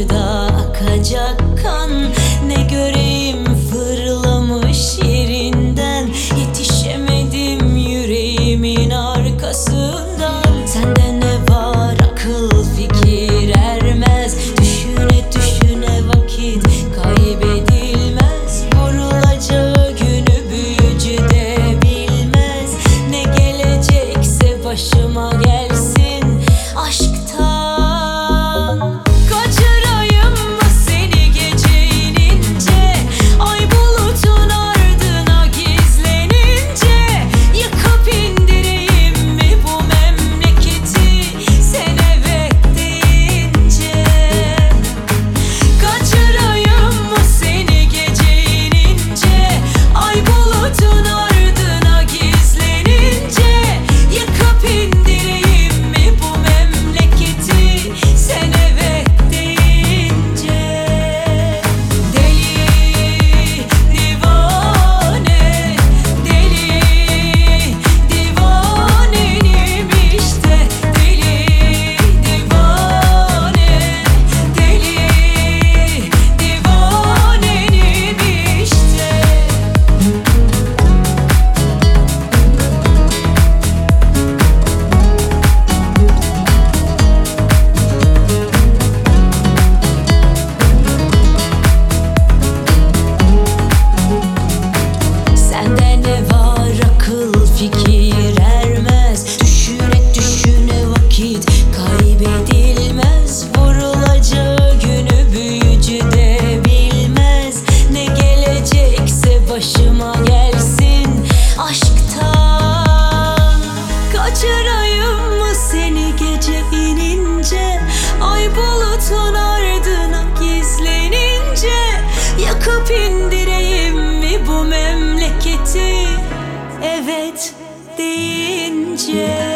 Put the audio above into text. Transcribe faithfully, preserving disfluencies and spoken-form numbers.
damarlarda akacak kan. Ne göreyim fırlamış yerinden, yetişemedim yüreğimin arkasından. Sende ne var akıl fikir ermez, düşüne düşüne vakit kaybedilmez. Vurulacağı günü büyücü de bilmez, ne gelecekse başıma gelsin aşktan. Kaçırayım mı seni gece inince, ay bulutun ardına gizlenince? Yıkıp indireyim mi bu memleketi sen evet deyince? Kaçırayım mı seni gece inince, ay bulutun ardına gizlenince? Yıkıp indireyim mi bu memleketi sen evet deyince? Deli divane, deli divanenim işte. Deli divane, deli divanenim işte. Sende ne var akıl fikir ermez, düşüne düşüne vakit kaybedilmez. Vurulacağı günü büyücü de bilmez, ne gelecekse başıma gelsin aşktan. Kaçırayım mı seni gece inince, ay bulutun ardına gizlenince? Yakıp indireyim mi bu memleketi evet deyince?